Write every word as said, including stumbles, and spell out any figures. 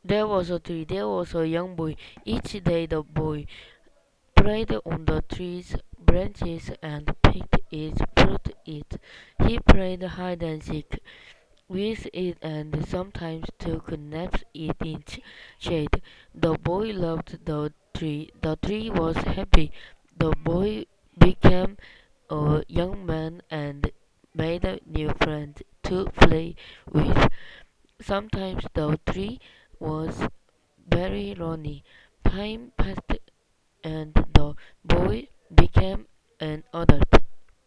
There was a tree, there was a young boy. Each day the boy played on the tree's branches and picked its fruit it. He played hide and seek with it and sometimes took naps in its shade. The boy loved the tree. The tree was happy. The boy became a young man and made a new friend to play with. Sometimes the tree was very lonely. Time passed and the boy became an adult.